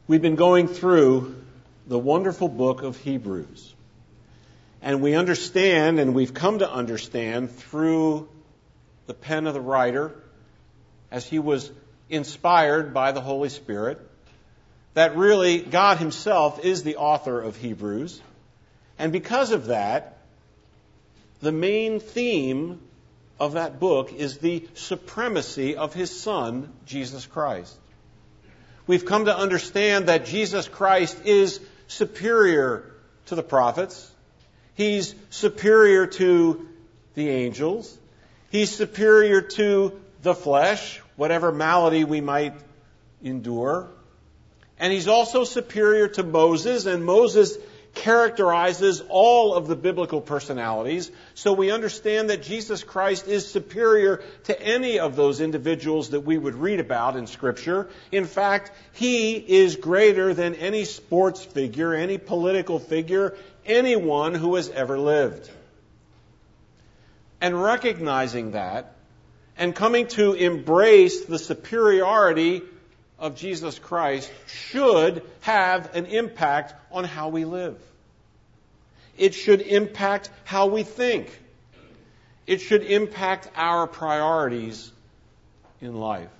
We've been going through the wonderful book of Hebrews. And we understand, and we've come to understand through the pen of the writer, as he was inspired by the Holy Spirit, that really God himself is the author of Hebrews. And because of that, the main theme of that book is the supremacy of his Son, Jesus Christ. We've come to understand that Jesus Christ is superior to the prophets. He's superior to the angels. He's superior to the flesh, whatever malady we might endure. And he's also superior to Moses, and Moses characterizes all of the biblical personalities. So we understand that Jesus Christ is superior to any of those individuals that we would read about in Scripture. In fact, he is greater than any sports figure, any political figure, anyone who has ever lived. And recognizing that, and coming to embrace the superiority of Jesus Christ should have an impact on how we live. It should impact how we think. It should impact our priorities in life.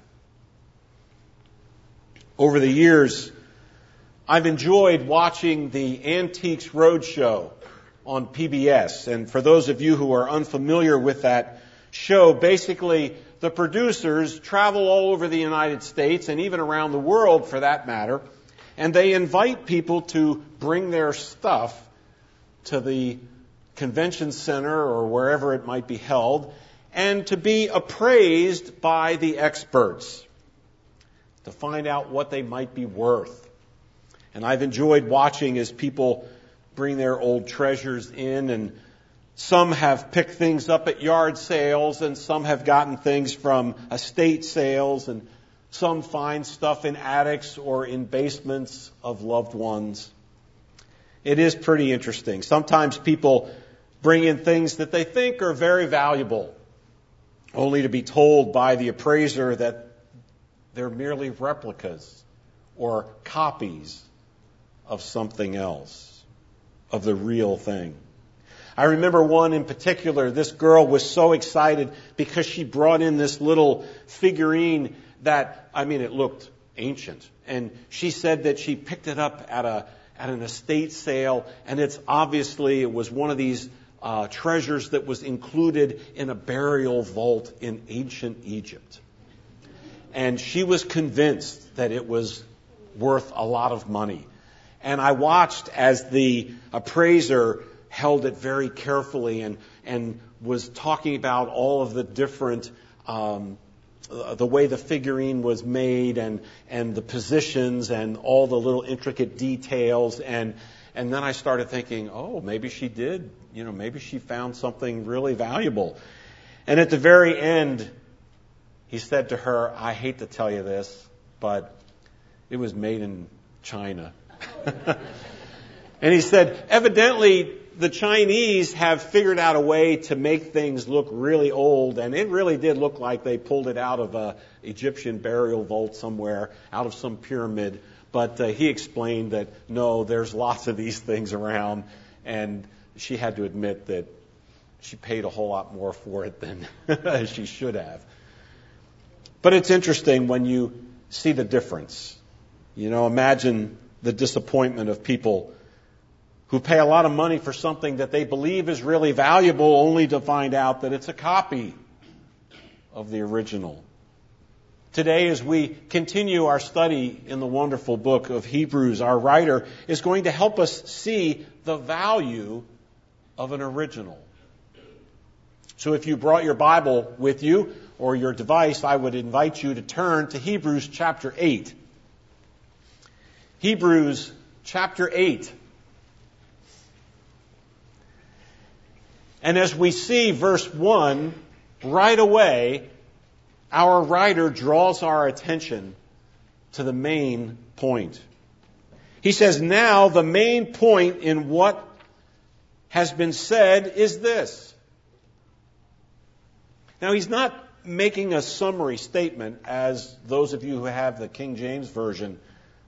Over the years, I've enjoyed watching the Antiques Roadshow on PBS. And for those of you who are unfamiliar with that show, basically the producers travel all over the United States and even around the world for that matter, and they invite people to bring their stuff to the convention center or wherever it might be held and to be appraised by the experts to find out what they might be worth. And I've enjoyed watching as people bring their old treasures in, and some have picked things up at yard sales, and some have gotten things from estate sales, and some find stuff in attics or in basements of loved ones. It is pretty interesting. Sometimes people bring in things that they think are very valuable, only to be told by the appraiser that they're merely replicas or copies of something else, of the real thing. I remember one in particular. This girl was so excited because she brought in this little figurine that, it looked ancient. And she said that she picked it up at an estate sale, and it was one of these treasures that was included in a burial vault in ancient Egypt. And she was convinced that it was worth a lot of money. And I watched as the appraiser held it very carefully and was talking about all of the different, the way the figurine was made and the positions and all the little intricate details. And then I started thinking, maybe she did, maybe she found something really valuable. And at the very end, he said to her, I hate to tell you this, but it was made in China. And he said, evidently, the Chinese have figured out a way to make things look really old, and it really did look like they pulled it out of an Egyptian burial vault somewhere, out of some pyramid. But he explained that, no, there's lots of these things around, and she had to admit that she paid a whole lot more for it than she should have. But it's interesting when you see the difference. Imagine the disappointment of people who pay a lot of money for something that they believe is really valuable, only to find out that it's a copy of the original. Today, as we continue our study in the wonderful book of Hebrews, our writer is going to help us see the value of an original. So if you brought your Bible with you or your device, I would invite you to turn to Hebrews chapter 8. Hebrews chapter 8. And as we see verse 1, right away, our writer draws our attention to the main point. He says, now the main point in what has been said is this. Now he's not making a summary statement, as those of you who have the King James Version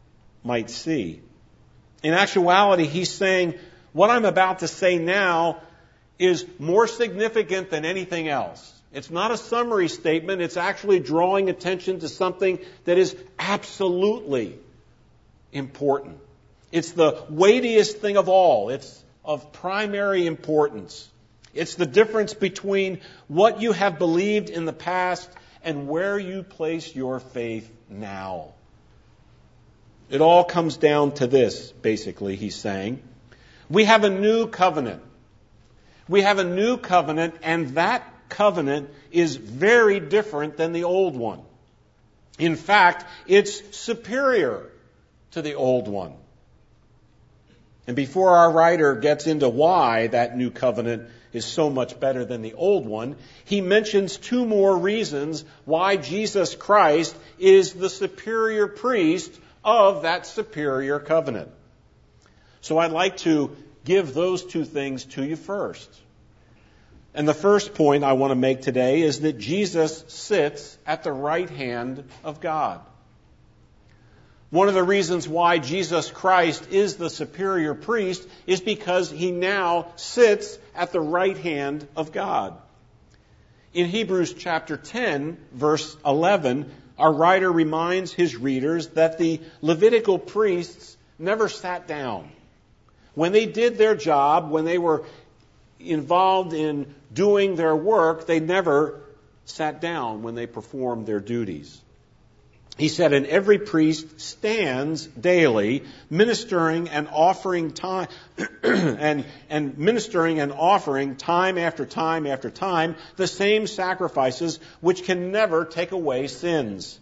might see. In actuality, he's saying, what I'm about to say now is more significant than anything else. It's not a summary statement. It's actually drawing attention to something that is absolutely important. It's the weightiest thing of all. It's of primary importance. It's the difference between what you have believed in the past and where you place your faith now. It all comes down to this, basically, he's saying. We have a new covenant. We have a new covenant, and that covenant is very different than the old one. In fact, it's superior to the old one. And before our writer gets into why that new covenant is so much better than the old one, he mentions two more reasons why Jesus Christ is the superior priest of that superior covenant. So I'd like to give those two things to you first. And the first point I want to make today is that Jesus sits at the right hand of God. One of the reasons why Jesus Christ is the superior priest is because he now sits at the right hand of God. In Hebrews chapter 10, verse 11, our writer reminds his readers that the Levitical priests never sat down. When they did their job, when they were involved in doing their work, they never sat down when they performed their duties. He said, and every priest stands daily ministering and offering time and ministering and offering time after time after time the same sacrifices which can never take away sins.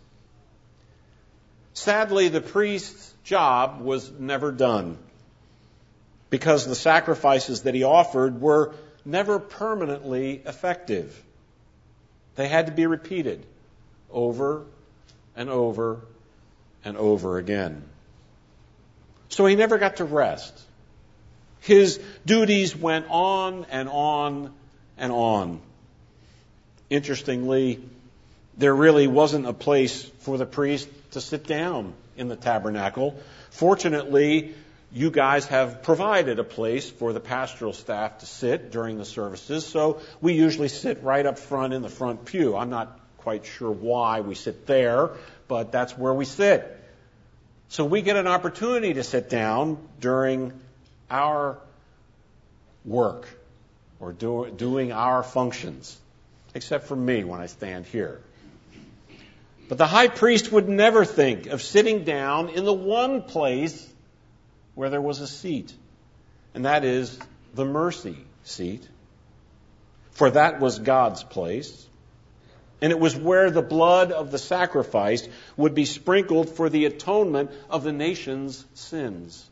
Sadly, the priest's job was never done because the sacrifices that he offered were never permanently effective. They had to be repeated over and over and over again. So he never got to rest. His duties went on and on and on. Interestingly, there really wasn't a place for the priest to sit down in the tabernacle. Fortunately, you guys have provided a place for the pastoral staff to sit during the services, so we usually sit right up front in the front pew. I'm not quite sure why we sit there, but that's where we sit. So we get an opportunity to sit down during our work or doing our functions, except for me when I stand here. But the high priest would never think of sitting down in the one place where there was a seat, and that is the mercy seat. For that was God's place. And it was where the blood of the sacrifice would be sprinkled for the atonement of the nation's sins.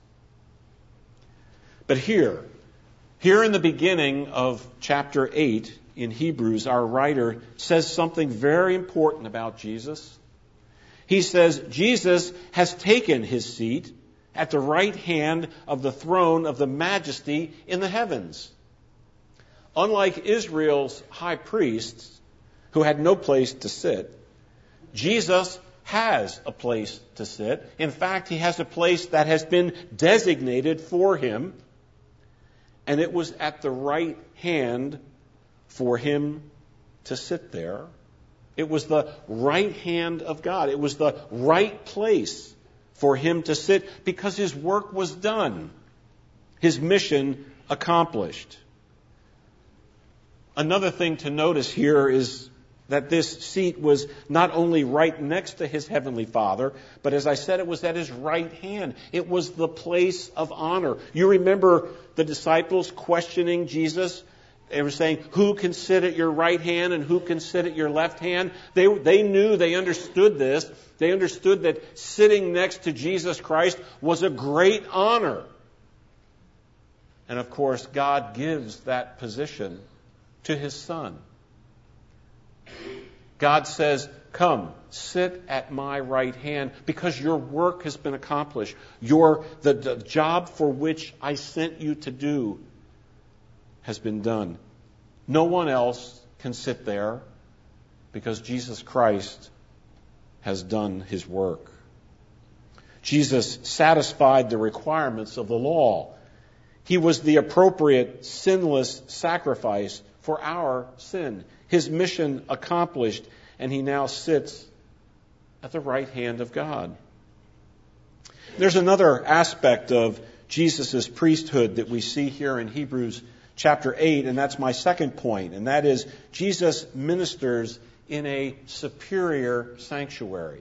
But here in the beginning of chapter 8 in Hebrews, our writer says something very important about Jesus. He says, Jesus has taken his seat at the right hand of the throne of the majesty in the heavens. Unlike Israel's high priests, who had no place to sit, Jesus has a place to sit. In fact, he has a place that has been designated for him, and it was at the right hand for him to sit there. It was the right hand of God. It was the right place for him to sit because his work was done, his mission accomplished. Another thing to notice here is that this seat was not only right next to his heavenly Father, but as I said, it was at his right hand. It was the place of honor. You remember the disciples questioning Jesus? They were saying, who can sit at your right hand and who can sit at your left hand? They knew, they understood this. They understood that sitting next to Jesus Christ was a great honor. And of course, God gives that position to his Son. God says, come, sit at my right hand because your work has been accomplished. The job for which I sent you to do has been done. No one else can sit there because Jesus Christ has done his work. Jesus satisfied the requirements of the law. He was the appropriate, sinless sacrifice for our sin. His mission accomplished, and he now sits at the right hand of God. There's another aspect of Jesus' priesthood that we see here in Hebrews chapter 8, and that's my second point, and that is Jesus ministers in a superior sanctuary.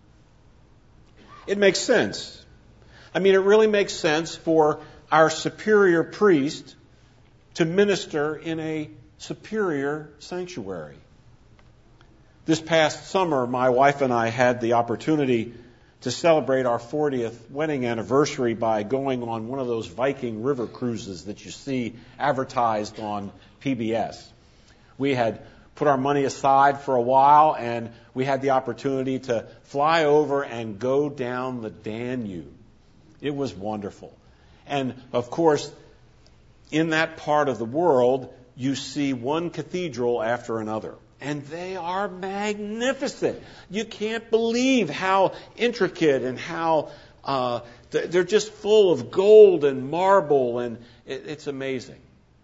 It makes sense. I mean, it really makes sense for our superior priest to minister in a superior sanctuary. This past summer, my wife and I had the opportunity to celebrate our 40th wedding anniversary by going on one of those Viking river cruises that you see advertised on PBS. We had put our money aside for a while, and we had the opportunity to fly over and go down the Danube. It was wonderful. And, of course, in that part of the world, you see one cathedral after another. And they are magnificent. You can't believe how intricate and how they're just full of gold and marble, and it's amazing.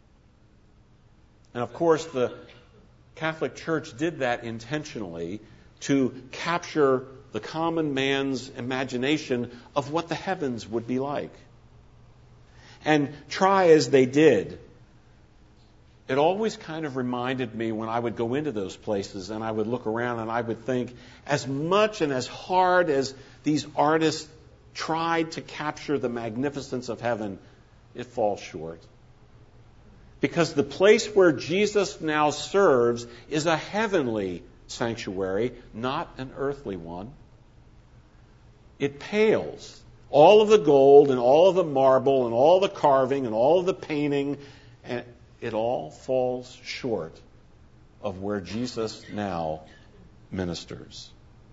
And, of course, the Catholic Church did that intentionally to capture the common man's imagination of what the heavens would be like. And try as they did, it always kind of reminded me when I would go into those places and I would look around and I would think, as much and as hard as these artists tried to capture the magnificence of heaven, it falls short. Because the place where Jesus now serves is a heavenly sanctuary, not an earthly one. It pales. All of the gold and all of the marble and all the carving and all of the painting, and it all falls short of where Jesus now ministers.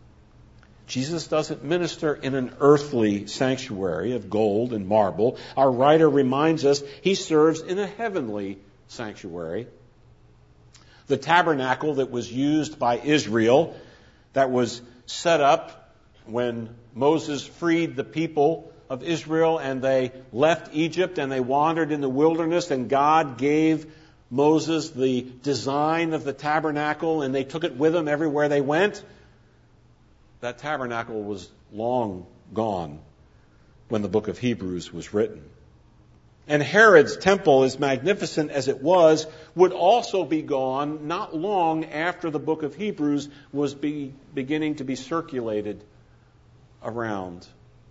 Jesus doesn't minister in an earthly sanctuary of gold and marble. Our writer reminds us he serves in a heavenly sanctuary. The tabernacle that was used by Israel, that was set up when Moses freed the people of Israel and they left Egypt and they wandered in the wilderness, and God gave Moses the design of the tabernacle and they took it with them everywhere they went. That tabernacle was long gone when the book of Hebrews was written. And Herod's temple, as magnificent as it was, would also be gone not long after the book of Hebrews was beginning to be circulated around.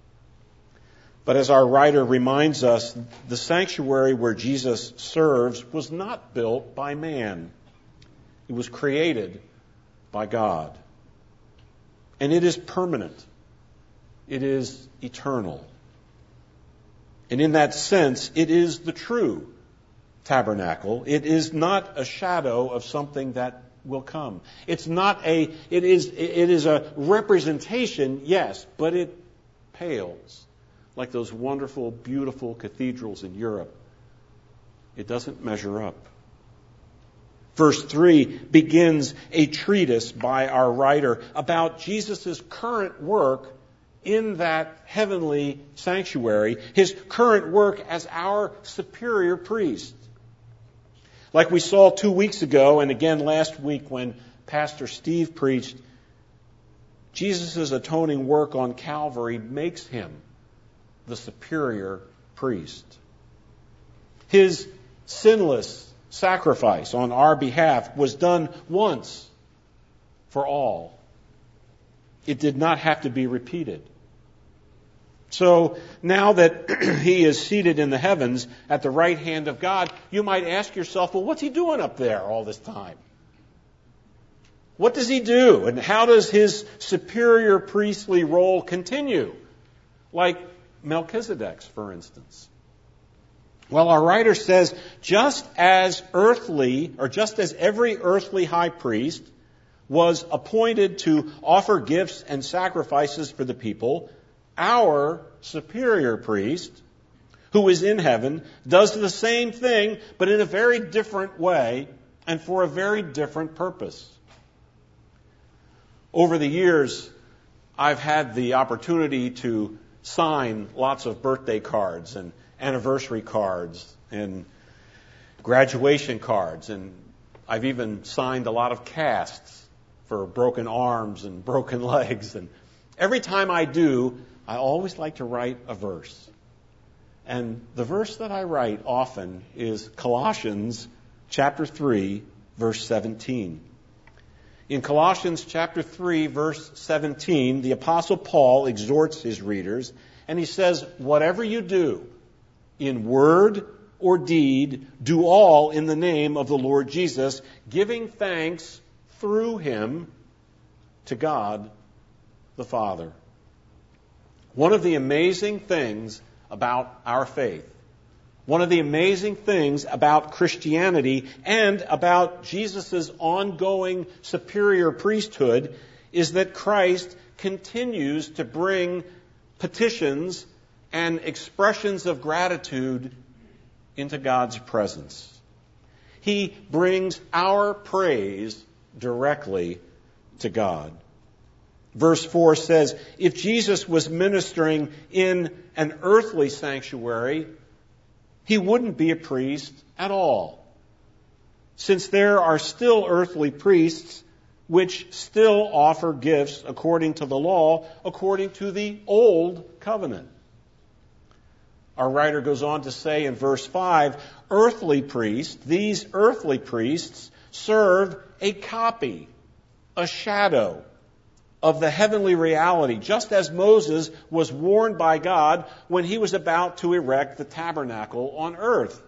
But as our writer reminds us, the sanctuary where Jesus serves was not built by man. It was created by God. And it is permanent. It is eternal. And in that sense, it is the true tabernacle. It is not a shadow of something that will come. It is a representation, yes, but it pales like those wonderful, beautiful cathedrals in Europe. It doesn't measure up. Verse 3 begins a treatise by our writer about Jesus' current work in that heavenly sanctuary, his current work as our superior priest. Like we saw 2 weeks ago, and again last week when Pastor Steve preached, Jesus' atoning work on Calvary makes him the superior priest. His sinless sacrifice on our behalf was done once for all. It did not have to be repeated. So now that he is seated in the heavens at the right hand of God, you might ask yourself, well, what's he doing up there all this time? What does he do? And how does his superior priestly role continue? Like Melchizedek's, for instance. Well, our writer says, just as every earthly high priest was appointed to offer gifts and sacrifices for the people, our superior priest, who is in heaven, does the same thing, but in a very different way and for a very different purpose. Over the years, I've had the opportunity to sign lots of birthday cards and anniversary cards and graduation cards, and I've even signed a lot of casts for broken arms and broken legs. And every time I do, I always like to write a verse. And the verse that I write often is Colossians chapter 3, verse 17. In Colossians chapter 3, verse 17, the Apostle Paul exhorts his readers, and he says, whatever you do, in word or deed, do all in the name of the Lord Jesus, giving thanks through him to God the Father. One of the amazing things about our faith, one of the amazing things about Christianity and about Jesus' ongoing superior priesthood is that Christ continues to bring petitions and expressions of gratitude into God's presence. He brings our praise directly to God. Verse 4 says, if Jesus was ministering in an earthly sanctuary, he wouldn't be a priest at all, since there are still earthly priests which still offer gifts according to the law, according to the old covenant. Our writer goes on to say in verse 5, these earthly priests serve a copy, a shadow of the heavenly reality, just as Moses was warned by God when he was about to erect the tabernacle on earth.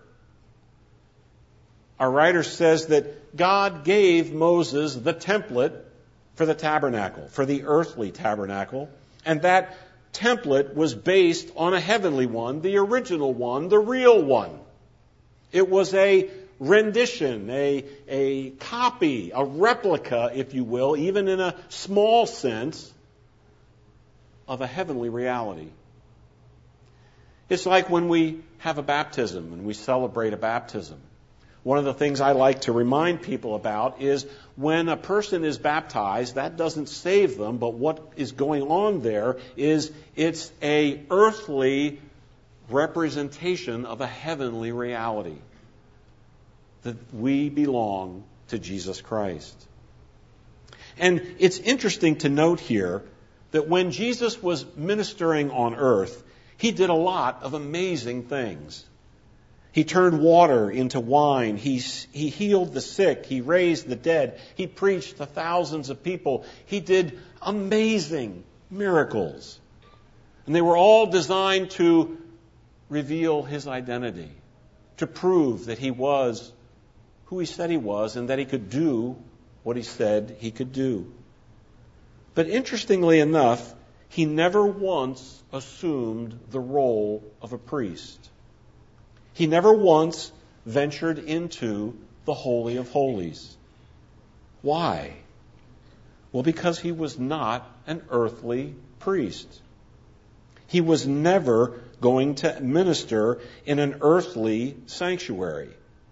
Our writer says that God gave Moses the template for the tabernacle, for the earthly tabernacle, and that template was based on a heavenly one, the original one, the real one. It was a rendition, a copy, a replica, if you will, even in a small sense, of a heavenly reality. It's like when we have a baptism and we celebrate a baptism. One of the things I like to remind people about is when a person is baptized, that doesn't save them, but what is going on there is it's an earthly representation of a heavenly reality, that we belong to Jesus Christ. And it's interesting to note here that when Jesus was ministering on earth, he did a lot of amazing things. He turned water into wine. He healed the sick. He raised the dead. He preached to thousands of people. He did amazing miracles. And they were all designed to reveal his identity, to prove that he was who he said he was and that he could do what he said he could do. But interestingly enough, he never once assumed the role of a priest. He never once ventured into the Holy of Holies. Why? Well, because he was not an earthly priest. He was never going to minister in an earthly sanctuary.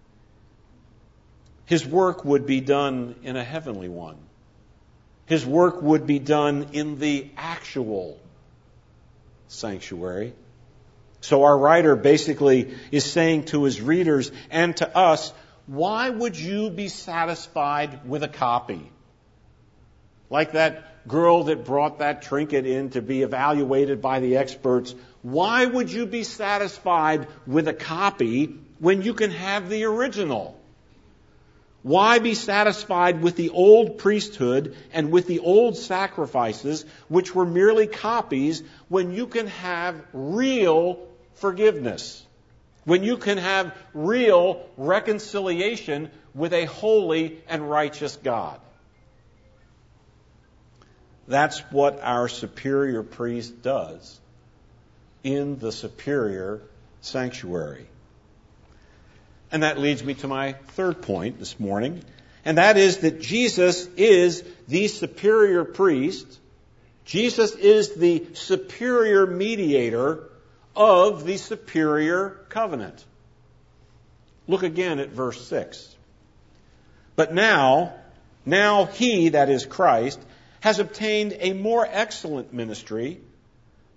His work would be done in a heavenly one. His work would be done in the actual sanctuary. So our writer basically is saying to his readers and to us, why would you be satisfied with a copy? Like that girl that brought that trinket in to be evaluated by the experts. Why would you be satisfied with a copy when you can have the original? Why be satisfied with the old priesthood and with the old sacrifices, which were merely copies, when you can have real forgiveness, when you can have real reconciliation with a holy and righteous God? That's what our superior priest does in the superior sanctuary. And that leads me to my third point this morning, and that is that Jesus is the superior priest. Jesus is the superior mediator of the superior covenant. Look again at verse 6. But now he, that is Christ, has obtained a more excellent ministry,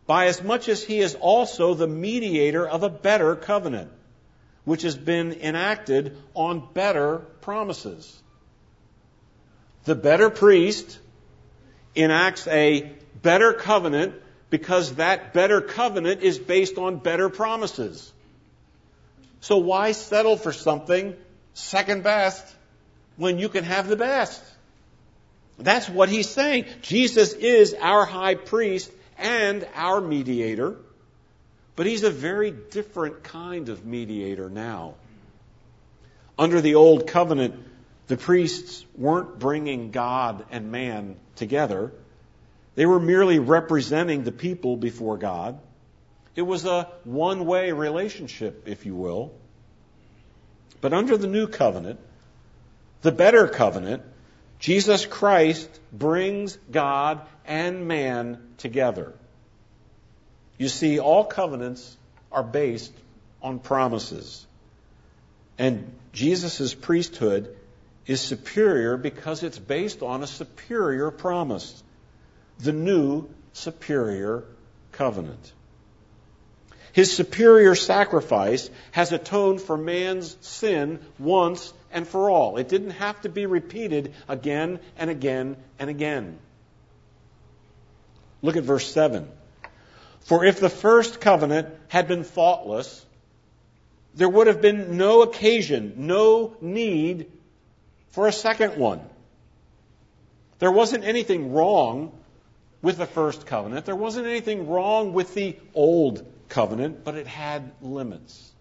by as much as he is also the mediator of a better covenant, which has been enacted on better promises. The better priest enacts a better covenant because that better covenant is based on better promises. So why settle for something second best when you can have the best? That's what he's saying. Jesus is our high priest and our mediator, but he's a very different kind of mediator now. Under the old covenant, the priests weren't bringing God and man together. They were merely representing the people before God. It was a one-way relationship, if you will. But under the new covenant, the better covenant, Jesus Christ brings God and man together. You see, all covenants are based on promises. And Jesus' priesthood is superior because it's based on a superior promise, the new superior covenant. His superior sacrifice has atoned for man's sin once and for all. It didn't have to be repeated again and again and again. Look at verse 7. For if the first covenant had been faultless, there would have been no occasion, no need for a second one. There wasn't anything wrong with the first covenant. There wasn't anything wrong with the old covenant, but it had limits.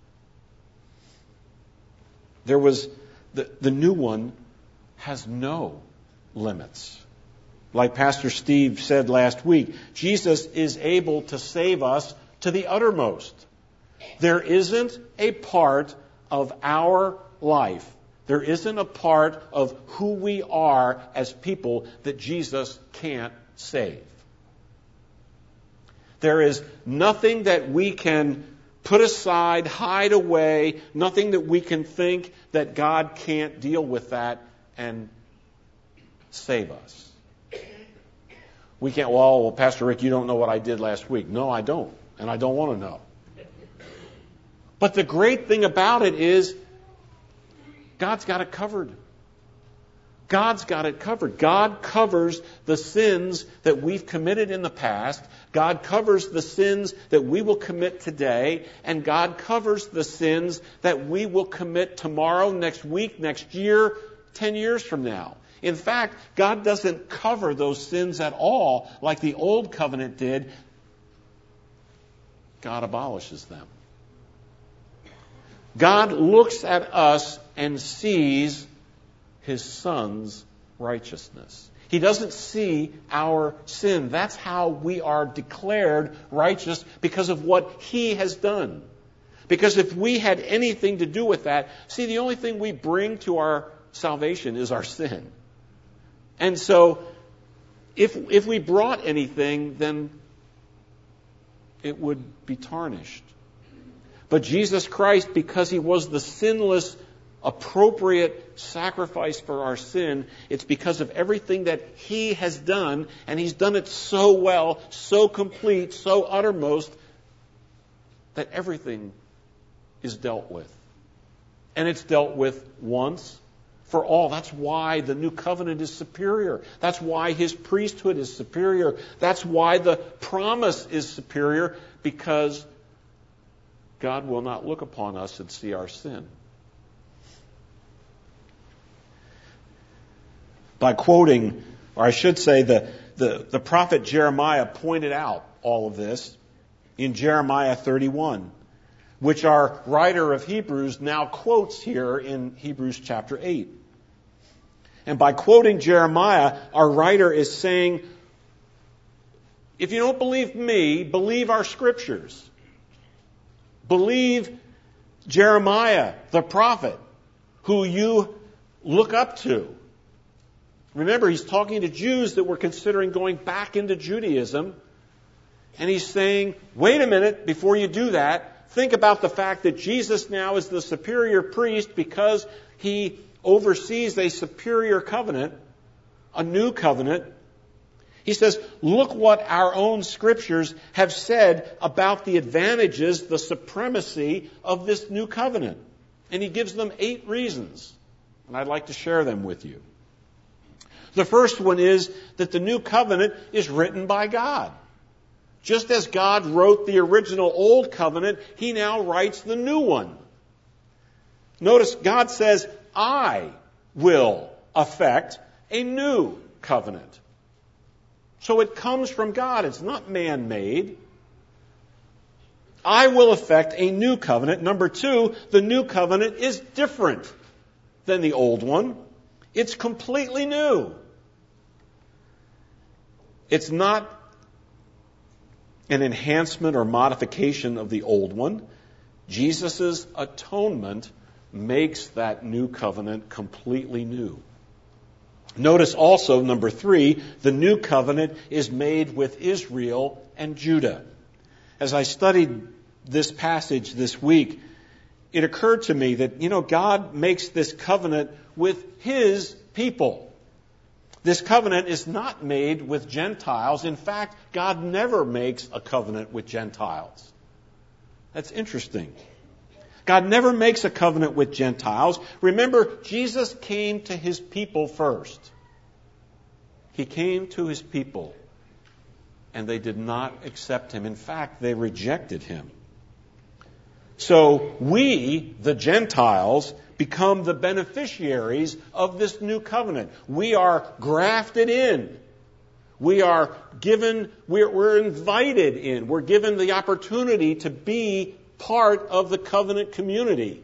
There was the new one has no limits. Like Pastor Steve said last week, Jesus is able to save us to the uttermost. There isn't a part of our life, there isn't a part of who we are as people that Jesus can't save. There is nothing that we can put aside, hide away, nothing that we can think that God can't deal with that and save us. We can't, well, Pastor Rick, you don't know what I did last week. No, I don't. And I don't want to know. But the great thing about it is God's got it covered. God's got it covered. God covers the sins that we've committed in the past. God covers the sins that we will commit today. And God covers the sins that we will commit tomorrow, next week, next year, 10 years from now. In fact, God doesn't cover those sins at all like the old covenant did. God abolishes them. God looks at us and sees His Son's righteousness. He doesn't see our sin. That's how we are declared righteous, because of what He has done. Because if we had anything to do with that, see, the only thing we bring to our salvation is our sin. And so, if we brought anything, then it would be tarnished. But Jesus Christ, because He was the sinless, appropriate sacrifice for our sin, it's because of everything that He has done, and He's done it so well, so complete, so uttermost, that everything is dealt with. And it's dealt with once for all. That's why the new covenant is superior. That's why His priesthood is superior. That's why the promise is superior, because God will not look upon us and see our sin. By quoting, or I should say, the prophet Jeremiah pointed out all of this in Jeremiah 31, which our writer of Hebrews now quotes here in Hebrews chapter 8. And by quoting Jeremiah, our writer is saying, if you don't believe me, believe our scriptures. Believe Jeremiah, the prophet, who you look up to. Remember, he's talking to Jews that were considering going back into Judaism. And he's saying, wait a minute, before you do that, think about the fact that Jesus now is the superior priest because He oversees a superior covenant, a new covenant. He says, look what our own scriptures have said about the advantages, the supremacy of this new covenant. And he gives them 8 reasons. And I'd like to share them with you. The first one is that the new covenant is written by God. Just as God wrote the original old covenant, he now writes the new one. Notice God says, I will effect a new covenant. So it comes from God. It's not man-made. I will effect a new covenant. Number 2, the new covenant is different than the old one. It's completely new. It's not an enhancement or modification of the old one. Jesus' atonement makes that new covenant completely new. Notice also, number 3, the new covenant is made with Israel and Judah. As I studied this passage this week, it occurred to me that, God makes this covenant with His people. This covenant is not made with Gentiles. In fact, God never makes a covenant with Gentiles. That's interesting. God never makes a covenant with Gentiles. Remember, Jesus came to His people first. He came to His people, and they did not accept Him. In fact, they rejected Him. So we, the Gentiles, become the beneficiaries of this new covenant. We are grafted in. We are given, we're invited in. We're given the opportunity to be part of the covenant community.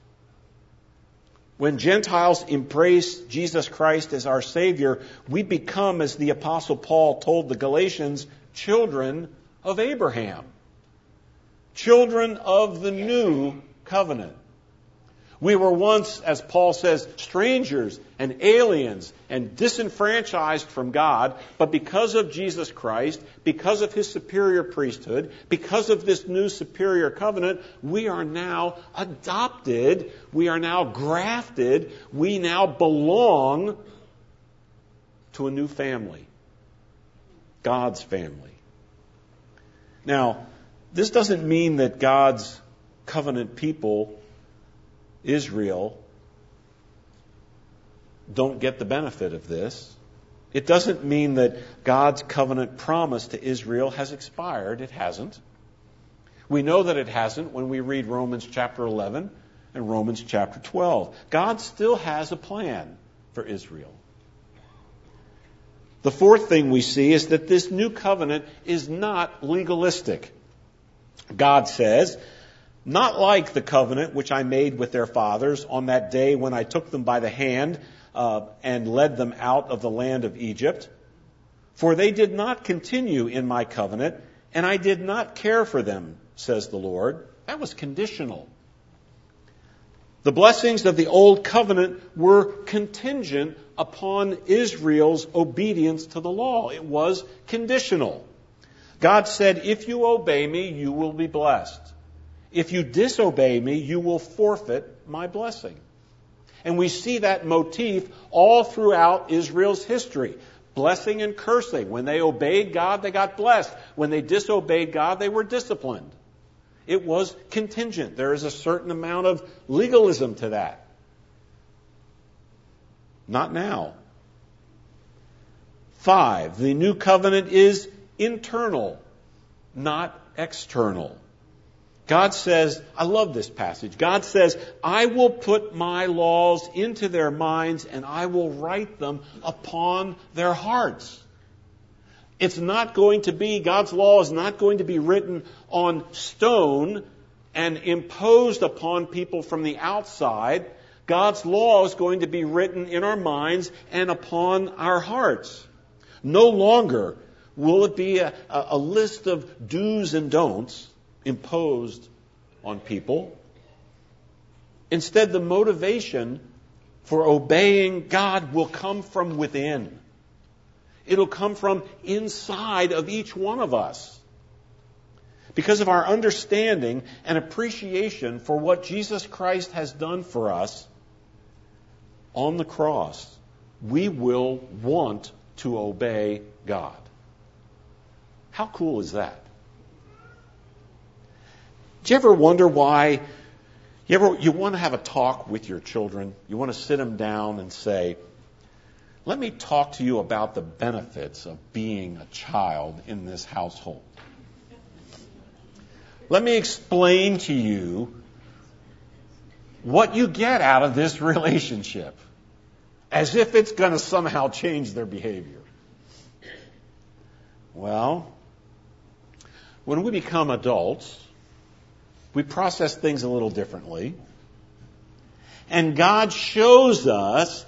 When Gentiles embrace Jesus Christ as our Savior, we become, as the Apostle Paul told the Galatians, children of Abraham. Children of the new covenant. We were once, as Paul says, strangers and aliens and disenfranchised from God, but because of Jesus Christ, because of His superior priesthood, because of this new superior covenant, we are now adopted, we are now grafted, we now belong to a new family, God's family. Now, this doesn't mean that God's covenant people, Israel, don't get the benefit of this. It doesn't mean that God's covenant promise to Israel has expired. It hasn't. We know that it hasn't when we read Romans chapter 11 and Romans chapter 12. God still has a plan for Israel. The fourth thing we see is that this new covenant is not legalistic. God says, not like the covenant which I made with their fathers on that day when I took them by the hand and led them out of the land of Egypt. For they did not continue in my covenant, and I did not care for them, says the Lord. That was conditional. The blessings of the old covenant were contingent upon Israel's obedience to the law. It was conditional. God said, if you obey me, you will be blessed. If you disobey me, you will forfeit my blessing. And we see that motif all throughout Israel's history. Blessing and cursing. When they obeyed God, they got blessed. When they disobeyed God, they were disciplined. It was contingent. There is a certain amount of legalism to that. Not now. 5, the new covenant is internal, not external. God says, I love this passage. God says, I will put my laws into their minds and I will write them upon their hearts. It's not going to be, God's law is not going to be written on stone and imposed upon people from the outside. God's law is going to be written in our minds and upon our hearts. No longer will it be a list of do's and don'ts imposed on people. Instead, the motivation for obeying God will come from within. It'll come from inside of each one of us. Because of our understanding and appreciation for what Jesus Christ has done for us on the cross, we will want to obey God. How cool is that? Do you ever wonder why you want to have a talk with your children? You want to sit them down and say, let me talk to you about the benefits of being a child in this household. Let me explain to you what you get out of this relationship, as if it's going to somehow change their behavior. Well, when we become adults, we process things a little differently. And God shows us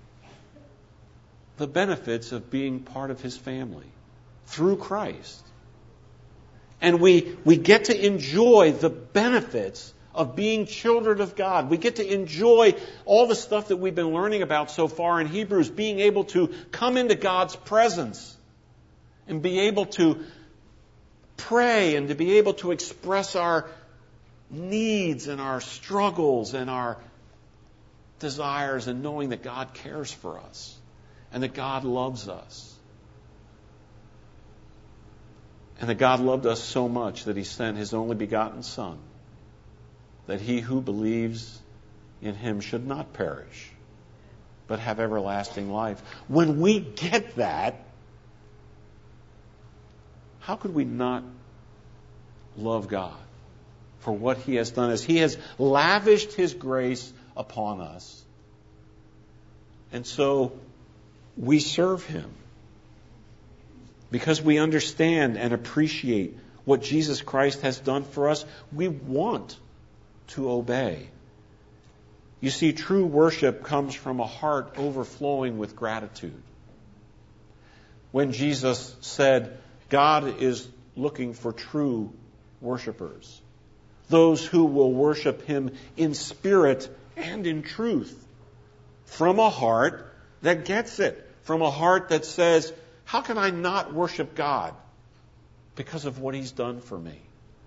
the benefits of being part of His family through Christ. And we get to enjoy the benefits of being children of God. We get to enjoy all the stuff that we've been learning about so far in Hebrews, being able to come into God's presence and be able to pray and to be able to express our needs and our struggles and our desires, and knowing that God cares for us and that God loves us. And that God loved us so much that He sent His only begotten Son, that he who believes in Him should not perish, but have everlasting life. When we get that, how could we not love God for what He has done, as He has lavished His grace upon us? And so we serve Him because we understand and appreciate what Jesus Christ has done for us. We want to obey. You see, true worship comes from a heart overflowing with gratitude. When Jesus said, God is looking for true worshipers, those who will worship Him in spirit and in truth, from a heart that gets it, from a heart that says, how can I not worship God because of what He's done for me?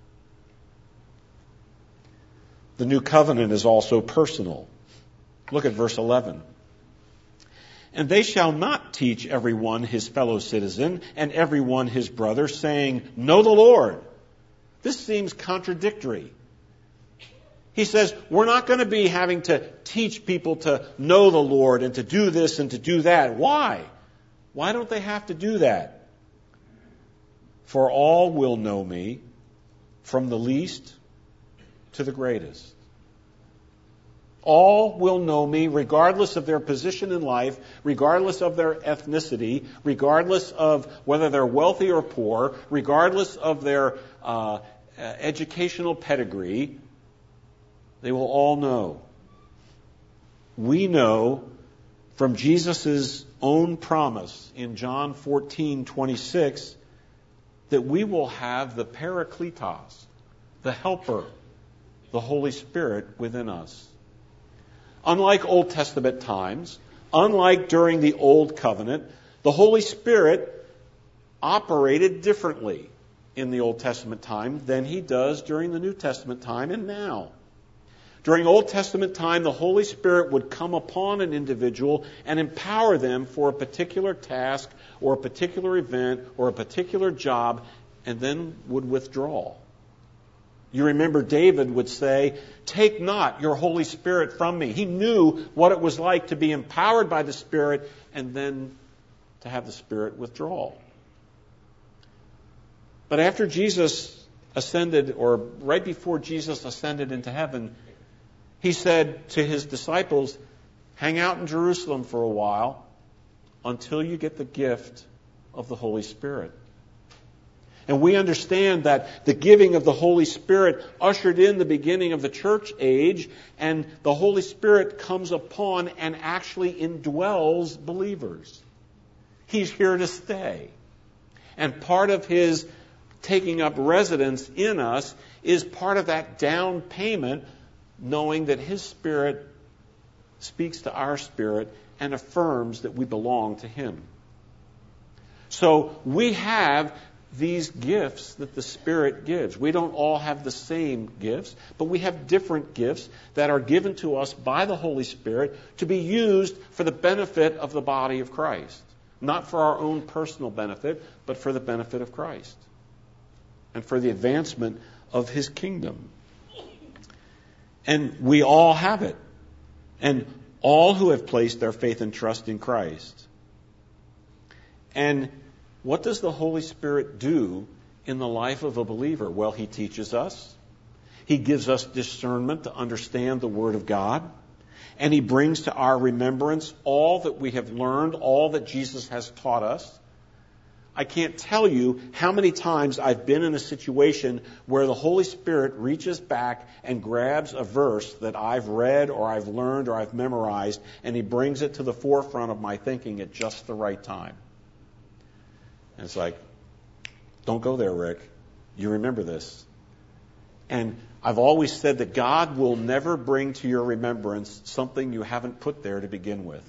The new covenant is also personal. Look at verse 11. And they shall not teach everyone his fellow citizen and everyone his brother, saying, know the Lord. This seems contradictory. He says, we're not going to be having to teach people to know the Lord and to do this and to do that. Why? Why don't they have to do that? For all will know me, from the least to the greatest. All will know me, regardless of their position in life, regardless of their ethnicity, regardless of whether they're wealthy or poor, regardless of their educational pedigree. They will all know. We know from Jesus' own promise in John 14:26 that we will have the Parakletos, the Helper, the Holy Spirit within us. Unlike Old Testament times, unlike during the Old Covenant, the Holy Spirit operated differently in the Old Testament time than He does during the New Testament time and now. During Old Testament time, the Holy Spirit would come upon an individual and empower them for a particular task or a particular event or a particular job, and then would withdraw. You remember David would say, take not your Holy Spirit from me. He knew what it was like to be empowered by the Spirit and then to have the Spirit withdraw. But after Jesus ascended, or right before Jesus ascended into heaven, He said to His disciples, hang out in Jerusalem for a while until you get the gift of the Holy Spirit. And we understand that the giving of the Holy Spirit ushered in the beginning of the church age, and the Holy Spirit comes upon and actually indwells believers. He's here to stay. And part of His taking up residence in us is part of that down payment, knowing that His Spirit speaks to our spirit and affirms that we belong to Him. So we have these gifts that the Spirit gives. We don't all have the same gifts, but we have different gifts that are given to us by the Holy Spirit to be used for the benefit of the body of Christ. not for our own personal benefit, but for the benefit of Christ and for the advancement of His kingdom. And we all have it. And all who have placed their faith and trust in Christ. And what does the Holy Spirit do in the life of a believer? Well, He teaches us. He gives us discernment to understand the Word of God. And He brings to our remembrance all that we have learned, all that Jesus has taught us. I can't tell you how many times I've been in a situation where the Holy Spirit reaches back and grabs a verse that I've read or I've learned or I've memorized, and He brings it to the forefront of my thinking at just the right time. And it's like, don't go there, Rick. You remember this. And I've always said that God will never bring to your remembrance something you haven't put there to begin with.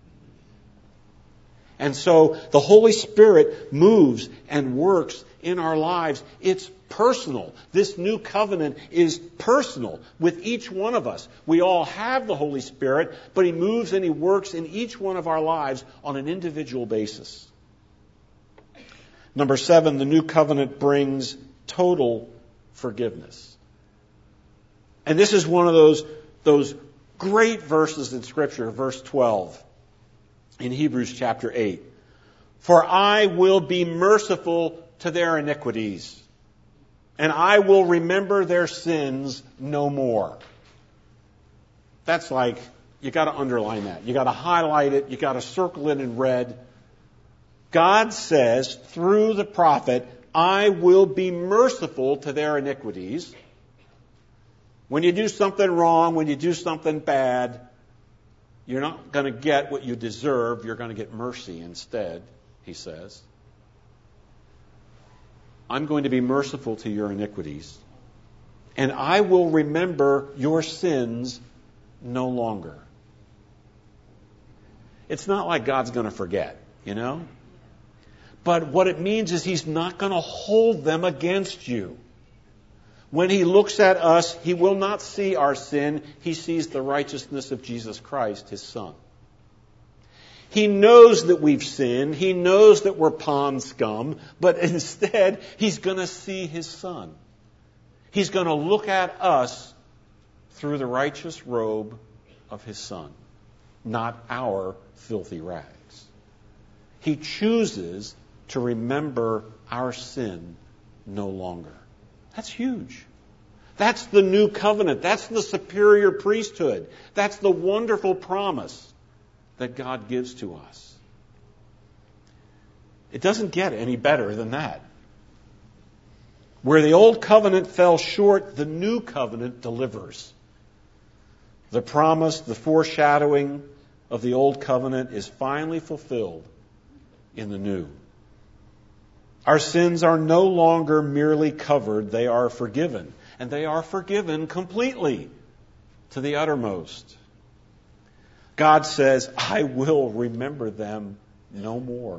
And so the Holy Spirit moves and works in our lives. It's personal. This new covenant is personal with each one of us. We all have the Holy Spirit, but He moves and He works in each one of our lives on an individual basis. Number 7, the new covenant brings total forgiveness. And this is one of those great verses in Scripture, verse 12. In Hebrews chapter 8, for I will be merciful to their iniquities, and I will remember their sins no more. That's like, you got to underline that. You got to highlight it. You got to circle it in red. God says through the prophet, I will be merciful to their iniquities. When you do something wrong, when you do something bad, you're not going to get what you deserve. You're going to get mercy instead, He says. I'm going to be merciful to your iniquities, and I will remember your sins no longer. It's not like God's going to forget, you know? But what it means is He's not going to hold them against you. When He looks at us, He will not see our sin. He sees the righteousness of Jesus Christ, His Son. He knows that we've sinned. He knows that we're pond scum. But instead, He's going to see His Son. He's going to look at us through the righteous robe of His Son, not our filthy rags. He chooses to remember our sin no longer. That's huge. That's the new covenant. That's the superior priesthood. That's the wonderful promise that God gives to us. It doesn't get any better than that. Where the old covenant fell short, the new covenant delivers. The promise, the foreshadowing of the old covenant is finally fulfilled in the new. Our sins are no longer merely covered, they are forgiven. And they are forgiven completely to the uttermost. God says, I will remember them no more.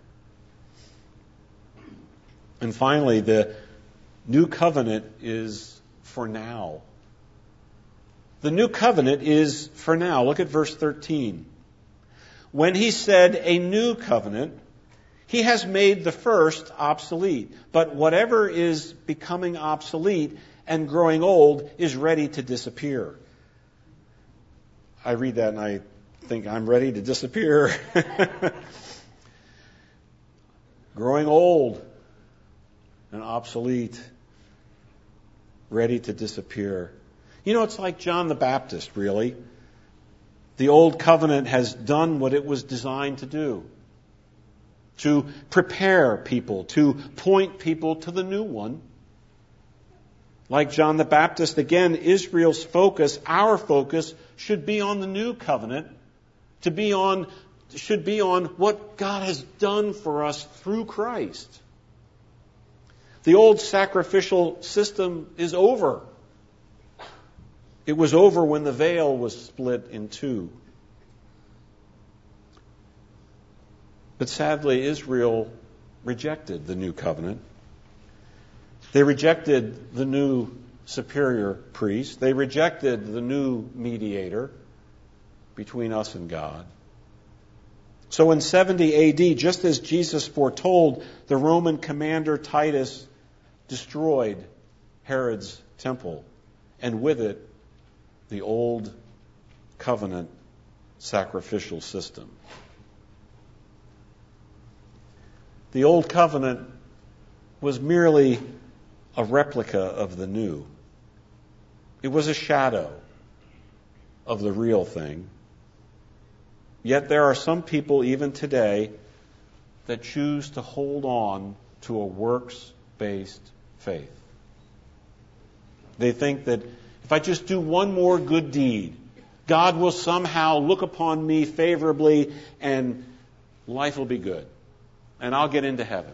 And finally, the new covenant is for now. The new covenant is for now. Look at verse 13. When He said a new covenant, He has made the first obsolete. But whatever is becoming obsolete and growing old is ready to disappear. I read that and I think I'm ready to disappear. Growing old and obsolete, ready to disappear. You know, it's like John the Baptist, really. The old covenant has done what it was designed to do. To prepare people, to point people to the new one. Like John the Baptist, again, Israel's focus, our focus, should be on the new covenant, should be on what God has done for us through Christ. The old sacrificial system is over. It was over when the veil was split in two. But sadly, Israel rejected the new covenant. They rejected the new superior priest. They rejected the new mediator between us and God. So in 70 AD, just as Jesus foretold, the Roman commander Titus destroyed Herod's temple, and with it, the old covenant sacrificial system. The old covenant was merely a replica of the new. It was a shadow of the real thing. Yet there are some people even today that choose to hold on to a works-based faith. They think that if I just do one more good deed, God will somehow look upon me favorably and life will be good. And I'll get into heaven.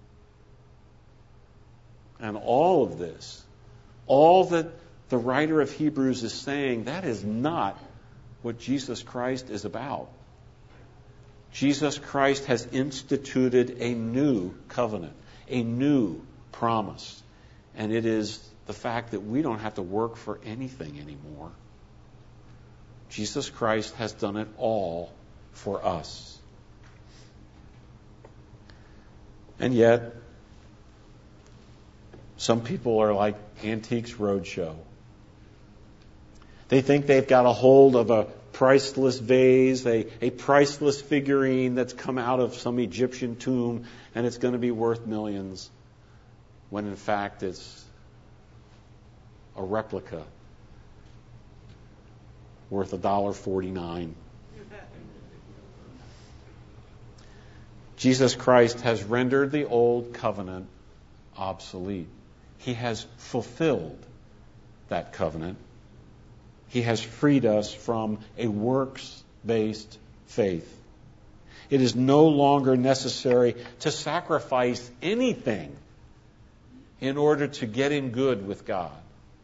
And all of this, all that the writer of Hebrews is saying, that is not what Jesus Christ is about. Jesus Christ has instituted a new covenant, a new promise. And it is the fact that we don't have to work for anything anymore. Jesus Christ has done it all for us. And yet, some people are like Antiques Roadshow. They think they've got a hold of a priceless vase, a priceless figurine that's come out of some Egyptian tomb, and it's going to be worth millions, when in fact it's a replica worth $1.49. Jesus Christ has rendered the old covenant obsolete. He has fulfilled that covenant. He has freed us from a works-based faith. It is no longer necessary to sacrifice anything in order to get in good with God.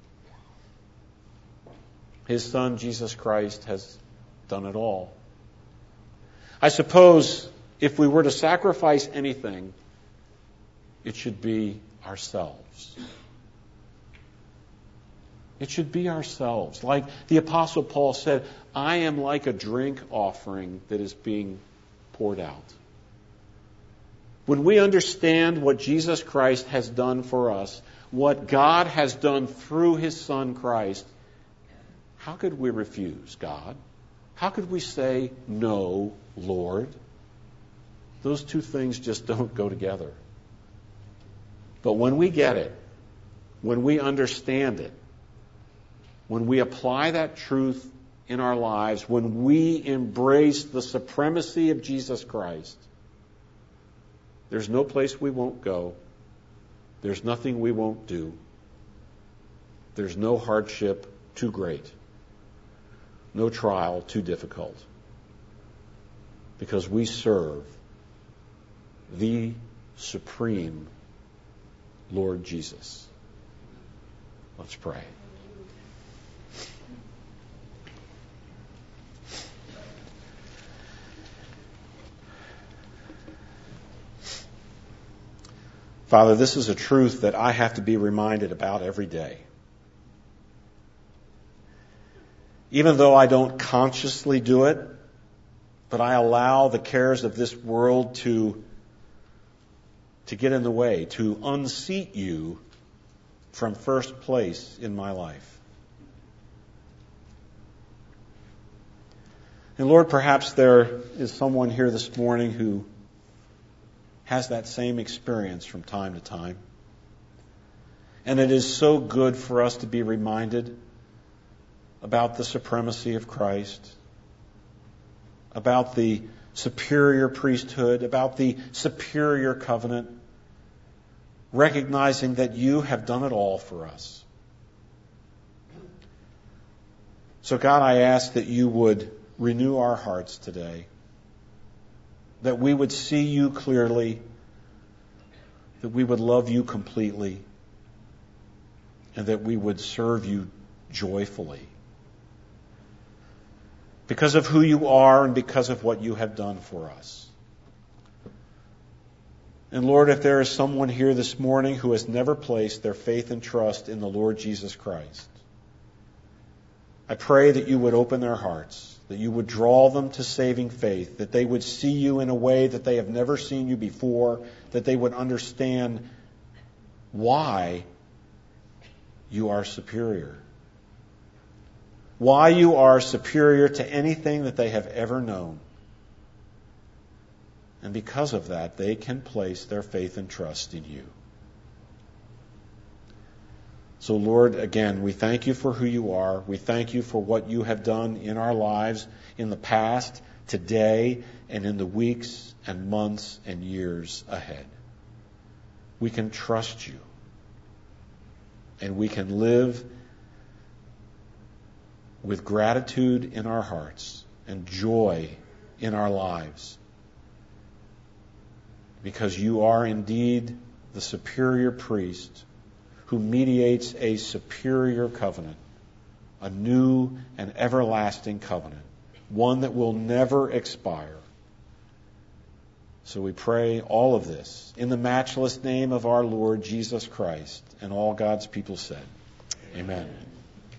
His Son, Jesus Christ, has done it all. I suppose if we were to sacrifice anything, it should be ourselves. It should be ourselves. Like the Apostle Paul said, I am like a drink offering that is being poured out. When we understand what Jesus Christ has done for us, what God has done through His Son Christ, how could we refuse God? How could we say, no, Lord? Those two things just don't go together. But when we get it, when we understand it, when we apply that truth in our lives, when we embrace the supremacy of Jesus Christ, there's no place we won't go. There's nothing we won't do. There's no hardship too great. No trial too difficult. Because we serve the supreme Lord Jesus. Let's pray. Father, this is a truth that I have to be reminded about every day. Even though I don't consciously do it, but I allow the cares of this world to get in the way, to unseat you from first place in my life. And Lord, perhaps there is someone here this morning who has that same experience from time to time. And it is so good for us to be reminded about the supremacy of Christ, about the superior priesthood, about the superior covenant, recognizing that you have done it all for us. So God, I ask that you would renew our hearts today, that we would see you clearly, that we would love you completely, and that we would serve you joyfully. Because of who you are and because of what you have done for us. And Lord, if there is someone here this morning who has never placed their faith and trust in the Lord Jesus Christ, I pray that you would open their hearts, that you would draw them to saving faith, that they would see you in a way that they have never seen you before, that they would understand why you are superior. Why you are superior to anything that they have ever known. And because of that, they can place their faith and trust in you. So, Lord, again, we thank you for who you are. We thank you for what you have done in our lives in the past, today, and in the weeks and months and years ahead. We can trust you. And we can live with gratitude in our hearts and joy in our lives. Because you are indeed the superior priest who mediates a superior covenant, a new and everlasting covenant, one that will never expire. So we pray all of this in the matchless name of our Lord Jesus Christ, and all God's people said, Amen.